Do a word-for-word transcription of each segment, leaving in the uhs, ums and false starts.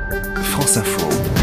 France Info.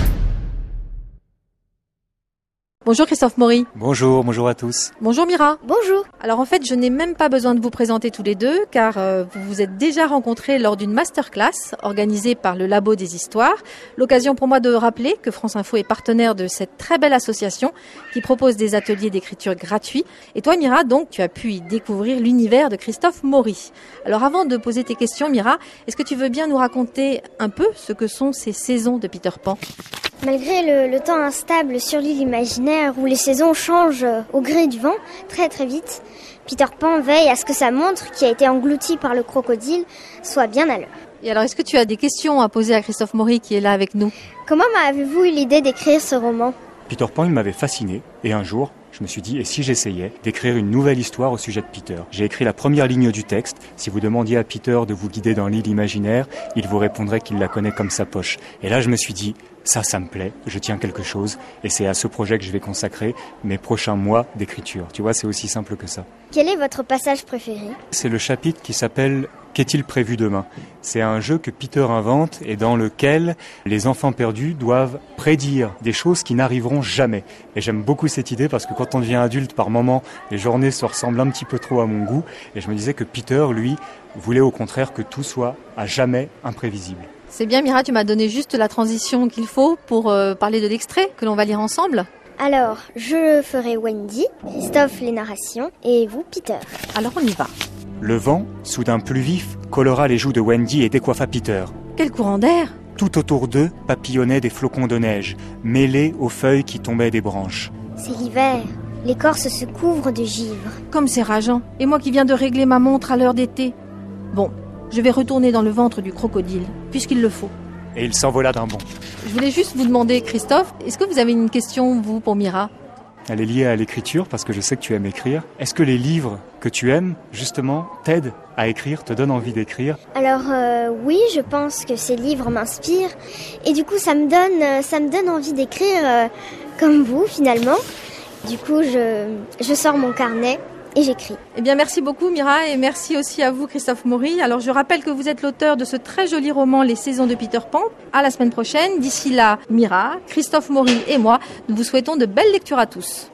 Bonjour Christophe Maury. Bonjour, bonjour à tous. Bonjour Mira. Bonjour. Alors en fait, je n'ai même pas besoin de vous présenter tous les deux, car euh, vous vous êtes déjà rencontrés lors d'une masterclass organisée par le Labo des Histoires. L'occasion pour moi de rappeler que France Info est partenaire de cette très belle association qui propose des ateliers d'écriture gratuits. Et toi Mira, donc, tu as pu y découvrir l'univers de Christophe Maury. Alors avant de poser tes questions Mira, est-ce que tu veux bien nous raconter un peu ce que sont ces saisons de Peter Pan ? Malgré le, le temps instable sur l'île imaginaire où les saisons changent au gré du vent très très vite, Peter Pan veille à ce que sa montre, qui a été engloutie par le crocodile, soit bien à l'heure. Et alors, est-ce que tu as des questions à poser à Christophe Maury qui est là avec nous ? Comment avez-vous eu l'idée d'écrire ce roman ? Peter Pan, il m'avait fasciné, et un jour, je me suis dit, et si j'essayais d'écrire une nouvelle histoire au sujet de Peter ? J'ai écrit la première ligne du texte. Si vous demandiez à Peter de vous guider dans l'île imaginaire, il vous répondrait qu'il la connaît comme sa poche. Et là, je me suis dit, ça, ça me plaît, je tiens quelque chose, et c'est à ce projet que je vais consacrer mes prochains mois d'écriture. Tu vois, c'est aussi simple que ça. Quel est votre passage préféré ? C'est le chapitre qui s'appelle « Qu'est-il prévu demain ?» C'est un jeu que Peter invente et dans lequel les enfants perdus doivent prédire des choses qui n'arriveront jamais. Et j'aime beaucoup cette idée parce que quand on devient adulte, par moments, les journées se ressemblent un petit peu trop à mon goût. Et je me disais que Peter, lui, voulait au contraire que tout soit à jamais imprévisible. C'est bien Mira, tu m'as donné juste la transition qu'il faut pour euh, parler de l'extrait que l'on va lire ensemble. Alors, je ferai Wendy, Christophe les narrations et vous Peter. Alors on y va. Le vent, soudain plus vif, colora les joues de Wendy et décoiffa Peter. Quel courant d'air ! Tout autour d'eux papillonnaient des flocons de neige, mêlés aux feuilles qui tombaient des branches. C'est l'hiver. L'écorce se couvre de givre. Comme c'est rageant. Et moi qui viens de régler ma montre à l'heure d'été. Bon, je vais retourner dans le ventre du crocodile, puisqu'il le faut. Et il s'envola d'un bond. Je voulais juste vous demander, Christophe, est-ce que vous avez une question, vous, pour Mira ? Elle est liée à l'écriture, parce que je sais que tu aimes écrire. Est-ce que les livres que tu aimes, justement, t'aident à écrire, te donnent envie d'écrire ? Alors euh, oui, je pense que ces livres m'inspirent. Et du coup, ça me donne, ça me donne envie d'écrire euh, comme vous, finalement. Du coup, je, je sors mon carnet et j'écris. Eh bien, merci beaucoup Mira et merci aussi à vous Christophe Maury. Alors, je rappelle que vous êtes l'auteur de ce très joli roman Les Saisons de Peter Pan. À la semaine prochaine. D'ici là, Mira, Christophe Maury et moi, nous vous souhaitons de belles lectures à tous.